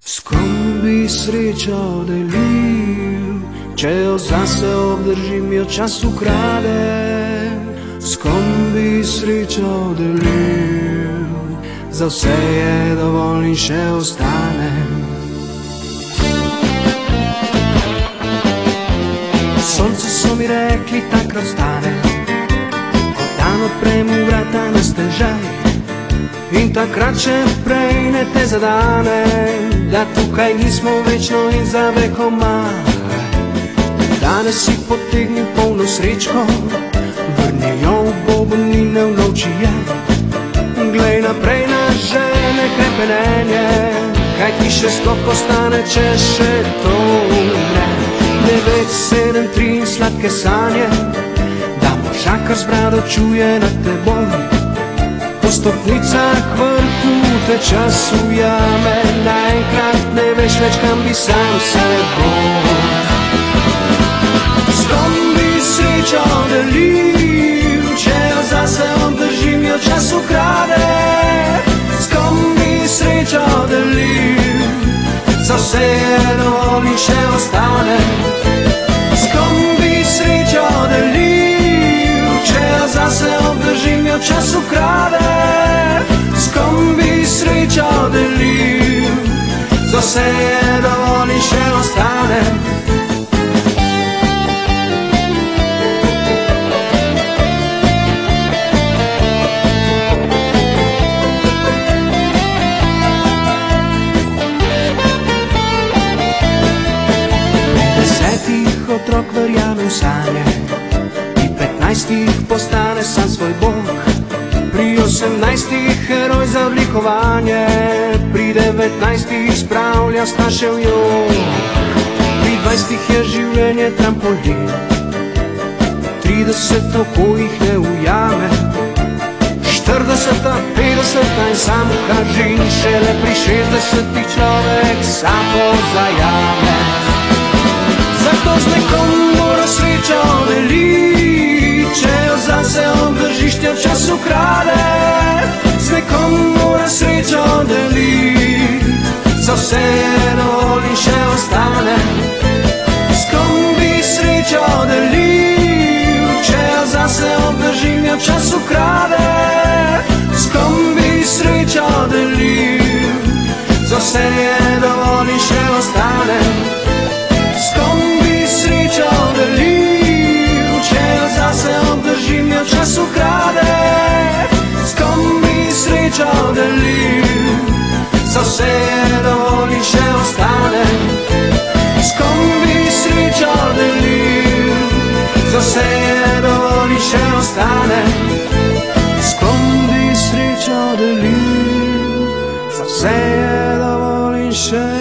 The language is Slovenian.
S kom bi srečo delil, če jo zase obdržim, jo čas ukrade? S kom bi srečo delil, za vse je dovolj in še ostane. Sonce so mi rekli, takrat stane, ko dan odprem vrata na stežaj, in takrat še prej ne te zadane, da tukaj nismo večno in za vekomaj. Danes si potegnil polno srečko, vrnijo v bobnine v novčije. Glej naprej na žene krepenenje, kaj ti še skok ostane, če še to umre. 9, 7, 3 in sladke sanje, da možakar z brado čuje nad teboj. Po stopnicah vrhu te čas ujame, naenkrat ne veš več, kam bi sam seboj. S kom bi srečo delil, če jo zase obdržim, jo čas ukrade? S kom bi srečo delil, za vse je dovolj in še ostane? S kom bi srečo delil, če jo zase obdržim, jo čas ukrade? S kom bi srečo delil, za vse je dovolj in še ostane? Otrok verjame v sanje, pri 15 postane sam svoj bog, pri 18 heroj za odlikovanje, pri 19 spravlja Stašev jok, pri 20 je življenje trampolin, 30 oko jih ne ujame, 40, 50 in sam kažin, šele pri 60 človek sapo zajame. Zato z nekom mora srečo deliti, če jo zase obdržiš, te čas ukrade. Z nekom mora srečo deliti, za vse je dovolj in še ostane. S kom bi srečo delil, če jo zase obdržim, jo čas ukrade? S kom bi srečo delil, za vse je dovolj in še ostane? S kom bi srečo delil, če jo zase obdržim, jo čas ukrade? S kom bi srečo delil, za vse je dovolj in še ostane? S kom bi srečo delil, za vse je dovolj in še ostane? S kom bi srečo delil, za vse je dovolj in še